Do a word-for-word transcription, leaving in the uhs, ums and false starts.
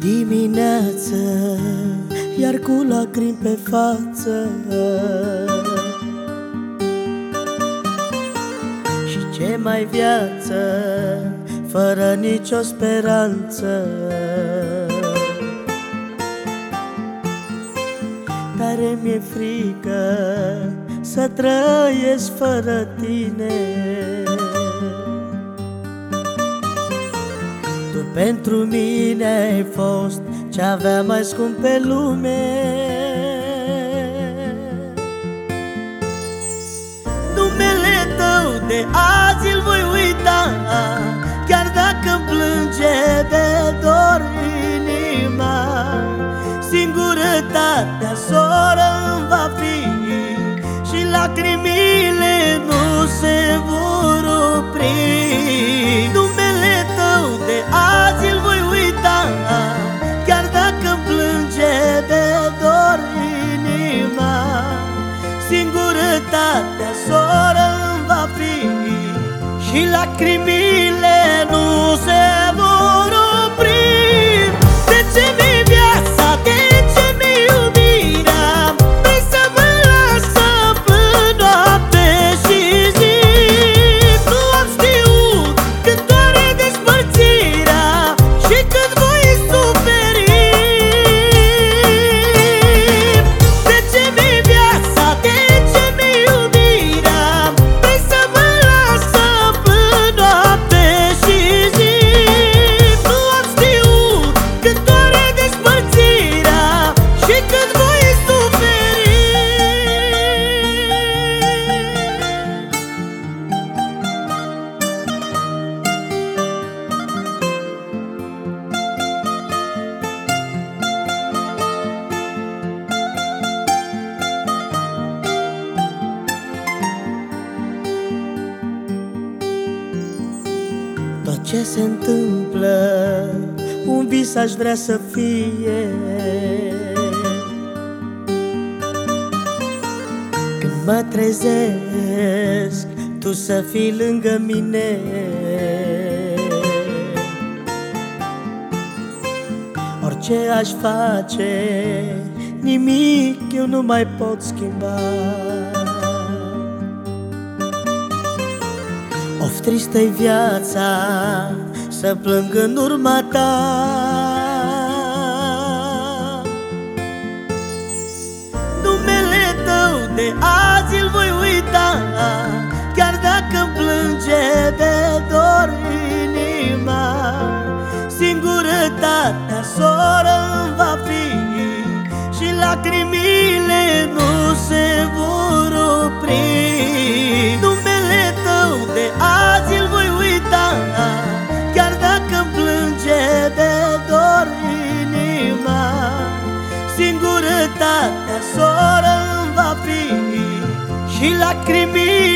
dimineață, iar cu lacrimi pe față. Și ce mai viață, fără nicio speranță. Tare mi-e frică să trăiesc fără tine. Tu pentru mine ai fost ce aveam mai scump pe lume. Numele tău de azi îl voi uita, chiar dacă-mi plânge de dor inima. Singurătatea soră îmi va fi și lacrimile nu se vor opri. Numele tău de azi îl voi uita, chiar dacă-mi plânge de dor inima. Singurătatea soră îmi va fi și lacrimile nu se vor opri. De ce mi-e viața, de ce mi-e iubirea? Vrei să mă lasă până noapte și zi. Nu am știut când doare despărțirea și când voi suferi. De ce mi-e viața, de ce mi-e iubirea? Vrei să mă lasă până noapte și zi. Nu am știut când doare despărțirea și când voi suferi. Tot ce se întâmplă, un vis aș vrea să fie. Când mă trezesc, tu să fii lângă mine. Orice aș face, nimic eu nu mai pot schimba. Of, tristă-i viața, să plâng în urma ta. Numele tău de azi îl voi uita, chiar dacă-mi plânge de dor inima. Singurătatea soră îmi va fi și lacrimile nu se vor opri. Numele tău de azi îl voi uita, chiar dacă-mi plânge de dor inima. Singurătatea soră îmi va fi și lacrimile